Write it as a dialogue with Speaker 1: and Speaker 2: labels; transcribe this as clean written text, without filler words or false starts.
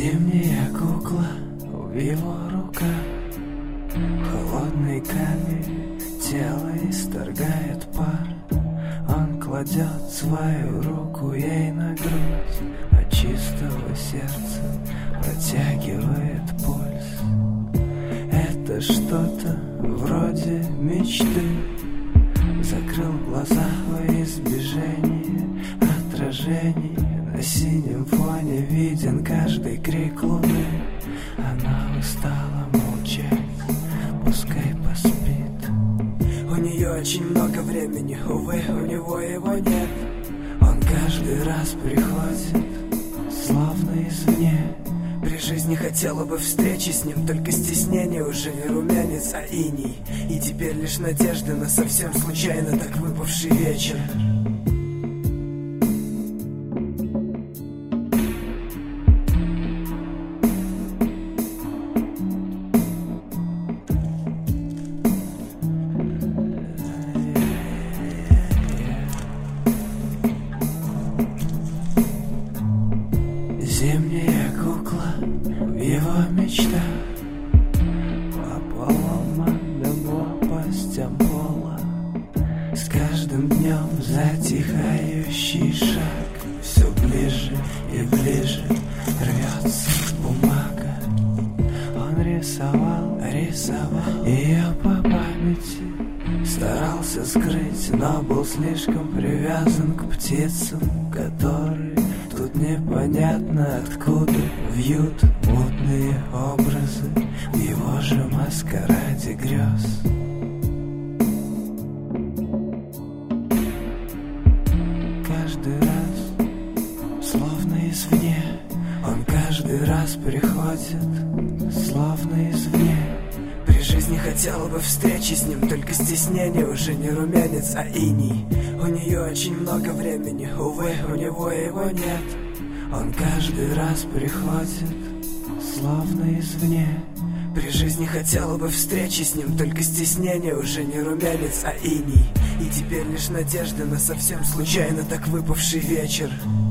Speaker 1: Зимняя кукла в его руках, холодный камень тело исторгает пар. Он кладет свою руку ей на грудь, от чистого сердца протягивает пульс. Это что-то вроде мечты. Закрыл глаза во избежание отражений. На синем фоне виден каждый крик луны. Она устала молчать, пускай поспит. У нее очень много времени, увы, у него его нет. Он каждый раз приходит, словно извне. При жизни хотела бы встречи с ним, только стеснение уже не румянец, а иней. И теперь лишь надежда на совсем случайно так выпавший вечер. Зимняя кукла в его мечтах, по поломанным лопастям пола. С каждым днем затихающий шаг все ближе и ближе рвется бумага. Он рисовал ее по памяти, старался скрыть, но был слишком привязан к птицам, которые тут непонятно откуда вьют мутные образы в его же маскараде грез. Каждый раз, словно извне, он каждый раз приходит, словно извне. При жизни хотела бы встречи с ним, только стеснение уже не румянец, а иней. У нее очень много времени, увы, у него его нет. Он каждый раз приходит, словно извне. При жизни хотела бы встречи с ним, только стеснение уже не румянец, а иней. И теперь лишь надежда на совсем случайно так выпавший вечер.